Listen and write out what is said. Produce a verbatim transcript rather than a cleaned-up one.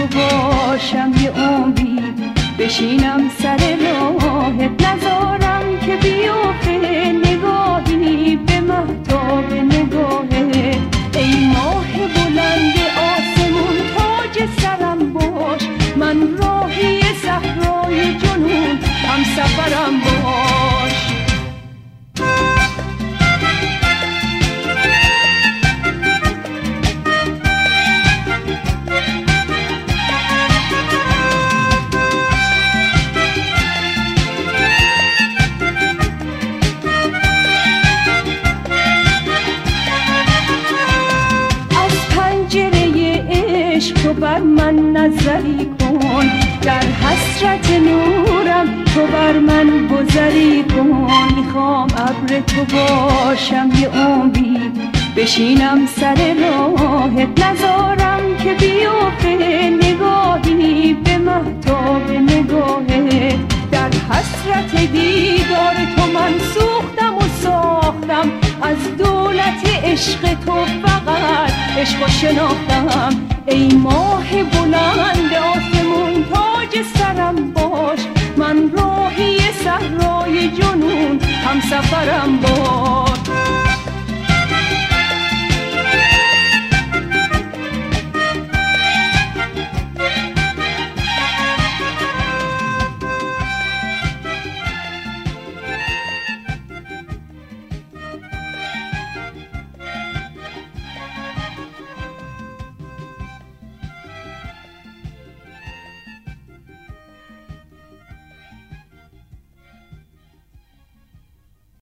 باشم یه عمری، بشینم سر راهت نذارم که بیفته نگاهی به مهتاب نگاهت. ای ماه بلند آسمون تاج سرم باش، من راهی صحرای جنون هم سفرم باش. تو بر من نظری کن، در حسرت نورم تو بر من گذری کن. میخوام ابر تو باشم یه عمری، بشینم سر راهت نذارم که بیفته نگاهی به مهتاب نگاهت. در حسرت دیدار تو من سوختم و ساختم، از دولت عشق تو فقط عشق و شناختم. ای ماه بلند آسمون تاج سرم باش، من راهی صحرای جنون هم سفرم باش.